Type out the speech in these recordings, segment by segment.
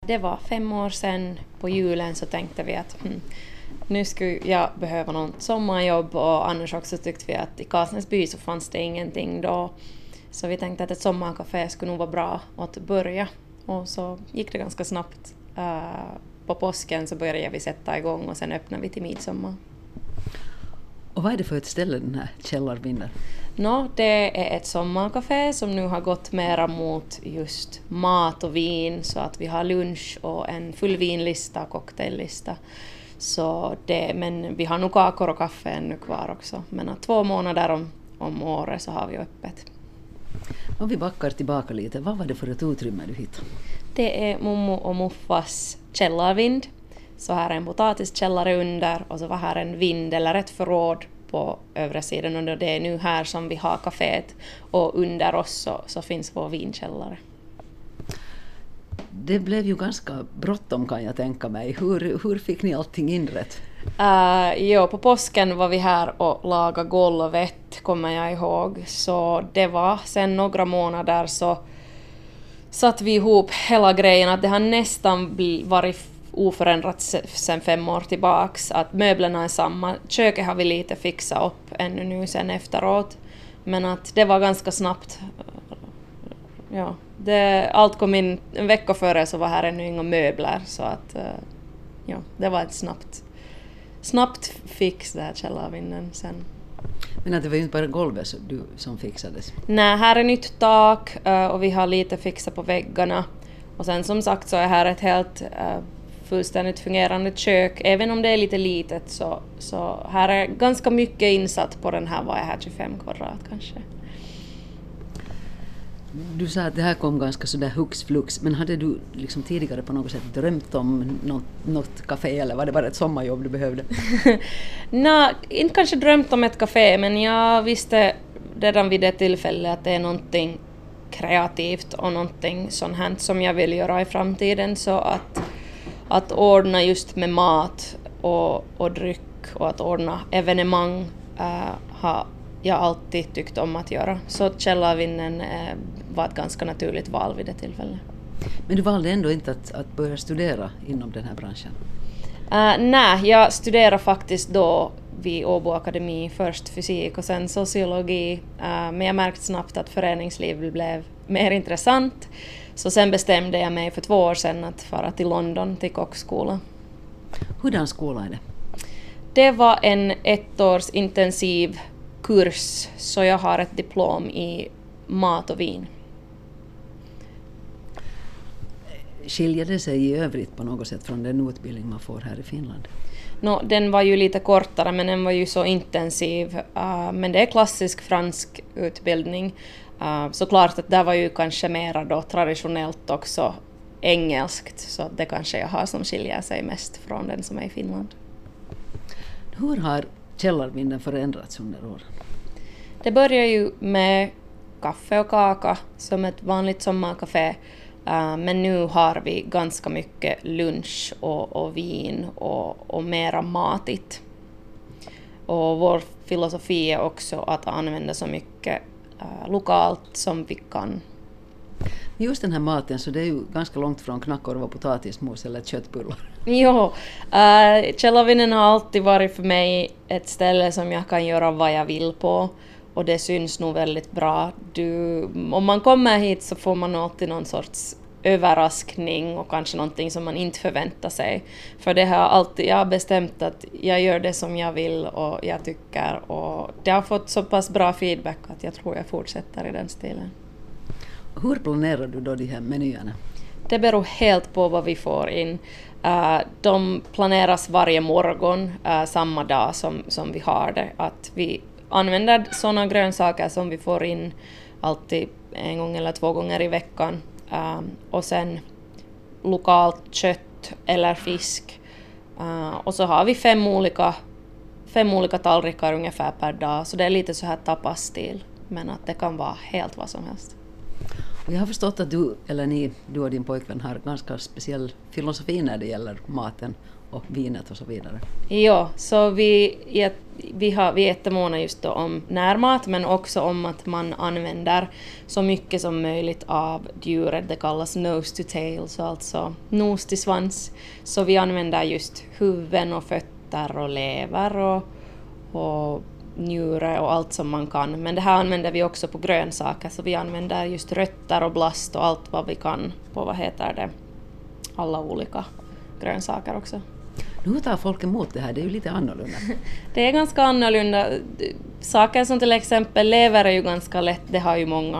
Det var 5 år sedan på julen så tänkte vi att nu skulle jag behöva något sommarjobb, och annars också tyckte vi att i Kasnäsby så fanns det ingenting då. Så vi tänkte att ett sommarkafé skulle nog vara bra att börja, och så gick det ganska snabbt. På påsken så började vi sätta igång och sen öppnade vi till midsommar. Och vad är det för ett ställe den här Källarvinden? Det är ett sommarkafé som nu har gått mera mot just mat och vin, så att vi har lunch och en full vinlista och cocktaillista. Men vi har nog kakor och kaffe ännu kvar också. Men 2 månader om året så har vi öppet. Om vi backar tillbaka lite, vad var det för ett utrymme du hittade? Det är Mommo och Muffas källarvind. Så här är en potatiskällare under, och så var här en vind eller ett förråd på övre sidan, och det är nu här som vi har kaféet, och under oss så finns vår vinkällare. Det blev ju ganska bråttom kan jag tänka mig. Hur fick ni allting inrätt? På påsken var vi här och lagade golvet, kommer jag ihåg. Så det var sen några månader så satt vi ihop hela grejen, att det har nästan varit oförändrat sen 5 år tillbaks. Att möblerna är samma. Köket har vi lite fixat upp ännu nu sen efteråt. Men att det var ganska snabbt. Ja, allt kom in en vecka före, så var här ännu inga möbler. Så att det var ett snabbt fix där källarvinden sen. Men att det var ju inte bara golvet som fixades? Nej, här är nytt tak och vi har lite fixat på väggarna. Och sen som sagt så är här ett helt fullständigt fungerande kök. Även om det är lite litet så här är ganska mycket insatt på den här, vad är här, 25 kvadrat kanske. Du sa att det här kom ganska sådär hux flux, men hade du liksom tidigare på något sätt drömt om något café, eller var det bara ett sommarjobb du behövde? Nej, inte kanske drömt om ett café, men jag visste redan vid det tillfället att det är någonting kreativt och någonting sånt här som jag vill göra i framtiden, så att ordna just med mat och dryck och att ordna evenemang har jag alltid tyckt om att göra. Så källarvinden var ett ganska naturligt val vid det tillfället. Men du valde ändå inte att börja studera inom den här branschen? Nej, jag studerade faktiskt då vid Åbo Akademi, först fysik och sen sociologi. Men jag märkte snabbt att föreningslivet blev mer intressant. Så sen bestämde jag mig för 2 år sedan att fara till London till kockskola. Hurdan skola är det? Det var en 1-års intensiv kurs, så jag har ett diplom i mat och vin. Skiljer det sig i övrigt på något sätt från den utbildning man får här i Finland? Den var ju lite kortare, men den var ju så intensiv. Men det är klassisk fransk utbildning. Såklart att det var ju kanske mera då traditionellt också engelskt, så det kanske jag har som skiljer sig mest från den som är i Finland. Hur har källarvinden förändrats under åren? Det börjar ju med kaffe och kaka som ett vanligt sommarkafé, men nu har vi ganska mycket lunch och vin och mera matigt. Och vår filosofi är också att använda så mycket lokalt som vi kan. Just den här maten, så det är ju ganska långt från knackorv och potatismos eller köttbullar. Jo, källarvinden har alltid varit för mig ett ställe som jag kan göra vad jag vill på, och det syns nog väldigt bra. Om man kommer hit så får man alltid någon sorts överraskning och kanske någonting som man inte förväntar sig. För det jag har bestämt att jag gör det som jag vill och jag tycker, och det har fått så pass bra feedback att jag tror jag fortsätter i den stilen. Hur planerar du då de här menyerna? Det beror helt på vad vi får in. De planeras varje morgon, samma dag som vi har det. Att vi använder sådana grönsaker som vi får in alltid 1 gång eller 2 gånger i veckan. Och sen lokalt kött eller fisk. Och så har vi 5 olika tallrikar ungefär per dag. Så det är lite så här tapas-stil. Men att det kan vara helt vad som helst. Och jag har förstått att du och din pojkvän har ganska speciell filosofi när det gäller maten och vinet och så vidare. Ja, så vi är jättemåna just då om närmat, men också om att man använder så mycket som möjligt av djuret. Det kallas nose to tail, så alltså nos till svans. Så vi använder just huvuden och fötter och lever och njure och allt som man kan. Men det här använder vi också på grönsaker, så vi använder just rötter och blast och allt vad vi kan på alla olika grönsaker också. Hur tar folk emot det här? Det är ju lite annorlunda. Det är ganska annorlunda. Saker som till exempel lever är ju ganska lätt, det har ju många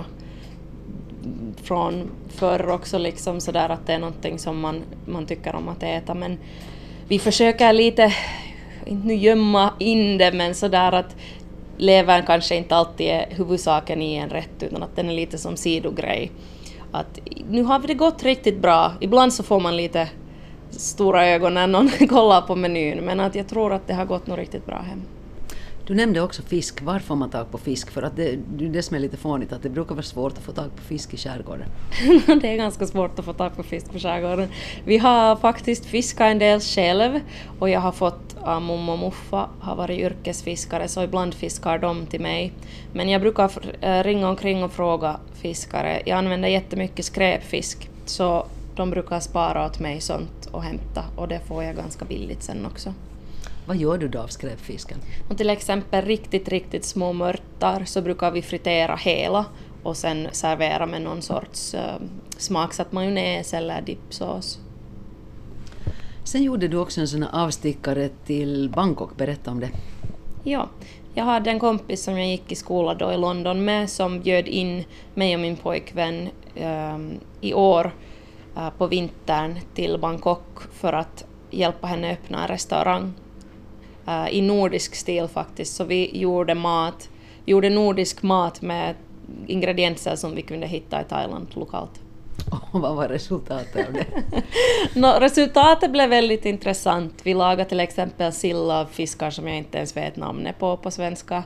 från förr också liksom sådär att det är någonting som man tycker om att äta, men vi försöker lite, inte nu gömma in det, men sådär att levern kanske inte alltid är huvudsaken i en rätt, utan att den är lite som sidogrej. Att nu har vi det gått riktigt bra. Ibland så får man lite stora ögon när någon kollar på menyn, men att jag tror att det har gått nog riktigt bra hem. Du nämnde också fisk. Var får man tag på fisk? För att det som är lite fånigt, att det brukar vara svårt att få tag på fisk i skärgården. Det är ganska svårt att få tag på fisk på skärgården. Vi har faktiskt fiskat en del själv, och jag har fått mamma och muffa har varit yrkesfiskare, så ibland fiskar de till mig. Men jag brukar ringa omkring och fråga fiskare. Jag använder jättemycket skräpfisk, så de brukar spara åt mig sånt och hämta, och det får jag ganska billigt sen också. Vad gör du då av skräpfisken? Och till exempel riktigt små mörtar så brukar vi fritera hela och sen servera med någon sorts smaksatt majonnäs eller dippsås. Sen gjorde du också en sån avstickare till Bangkok. Berätta om det. Ja, jag hade en kompis som jag gick i skola då i London med, som bjöd in mig och min pojkvän i år på vintern till Bangkok för att hjälpa henne öppna en restaurang i nordisk stil faktiskt. Så vi gjorde nordisk mat med ingredienser som vi kunde hitta i Thailand lokalt. Och vad var resultatet av det? Resultatet blev väldigt intressant. Vi lagade till exempel sill av fiskar som jag inte ens vet namnet på svenska.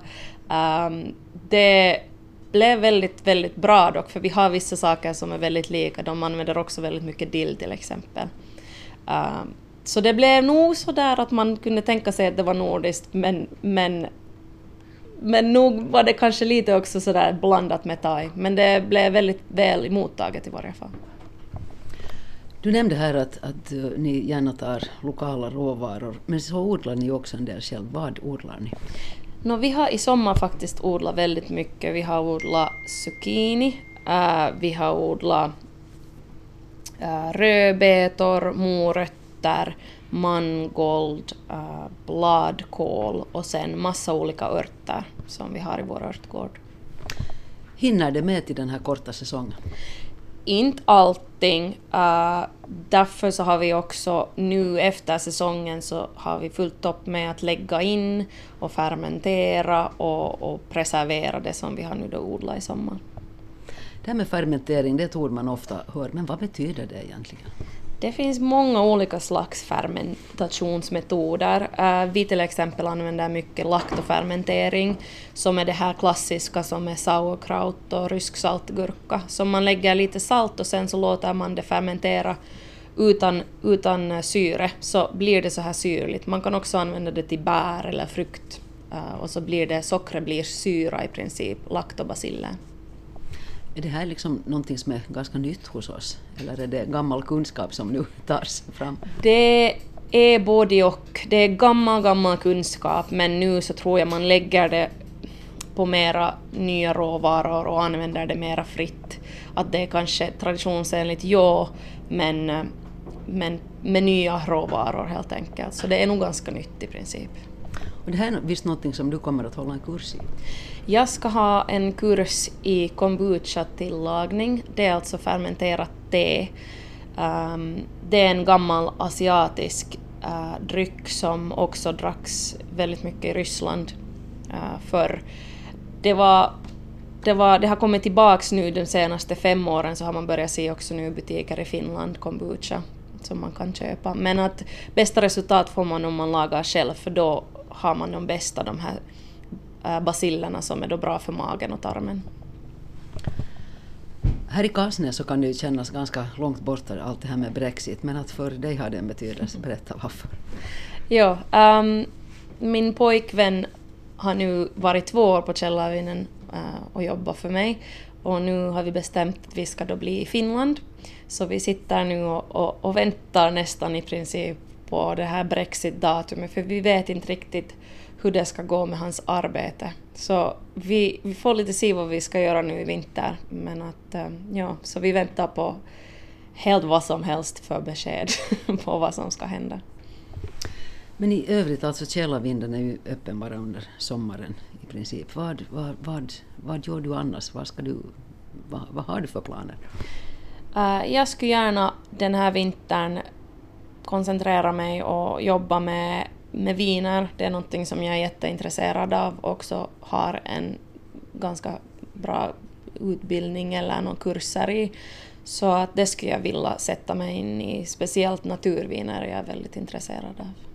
Det blev väldigt bra dock, för vi har vissa saker som är väldigt lika. De använder också väldigt mycket dill till exempel. Så det blev nog så där att man kunde tänka sig att det var nordiskt, men nog var det kanske lite också så där blandat med thai. Men det blev väldigt väl emottaget i varje fall. Du nämnde här att ni gärna tar lokala råvaror, men så odlar ni också en del själv. Vad odlar ni? Vi har i sommar faktiskt odlat väldigt mycket. Vi har odlat zucchini, vi har odlat rödbetor, morötter, mangold, bladkål och sen massa olika örter som vi har i vår örtgård. Hinner det med till den här korta säsongen? Inte allting. Därför så har vi också nu efter säsongen så har vi fullt upp med att lägga in och fermentera och preservera det som vi har nu då odlat i sommar. Det här med fermentering, det är ett ord man ofta hör, men vad betyder det egentligen? Det finns många olika slags fermentationsmetoder. Vi till exempel använder mycket laktofermentering, som är det här klassiska som är sauerkraut och rysk saltgurka. Som man lägger lite salt och sen så låter man det fermentera utan syre, så blir det så här syrligt. Man kan också använda det till bär eller frukt, och så sockret blir syra i princip, laktobaciller. Är det här liksom någonting som är ganska nytt hos oss? Eller är det gammal kunskap som nu tas fram? Det är både och. Det är gammal kunskap, men nu så tror jag man lägger det på mera nya råvaror och använder det mera fritt. Att det är kanske traditionsenligt, men med nya råvaror helt enkelt. Så det är nog ganska nytt i princip. Och det här är visst någonting som du kommer att hålla en kurs i? Jag ska ha en kurs i kombucha-tillagning. Det är alltså fermenterat te. Det är en gammal asiatisk dryck som också dracks väldigt mycket i Ryssland förr. Det har kommit tillbaks nu de senaste 5 åren, så har man börjat se också nu butiker i Finland kombucha som man kan köpa. Men att bästa resultat får man om man lagar själv, för då har man de här basillerna som är då bra för magen och tarmen. Här i Kasne så kan det ju kännas ganska långt borta allt det här med Brexit, men att för dig har det en betydelse. Berätta varför. Jo, min pojkvän har nu varit 2 år på Källarvinden och jobbat för mig. Och nu har vi bestämt att vi ska då bli i Finland. Så vi sitter nu och väntar nästan i princip på det här Brexit-datumet. För vi vet inte riktigt hur det ska gå med hans arbete. Så vi får lite se vad vi ska göra nu i vinter. Men att, så vi väntar på helt vad som helst för besked på vad som ska hända. Men i övrigt, alltså Källarvinden är ju öppen bara under sommaren i princip. Vad gör du annars? Vad har du för planer? Jag skulle gärna den här vintern koncentrera mig och jobba med viner. Det är någonting som jag är jätteintresserad av och också har en ganska bra utbildning eller någon kurser i. Så att det skulle jag vilja sätta mig in i, speciellt naturviner jag är väldigt intresserad av.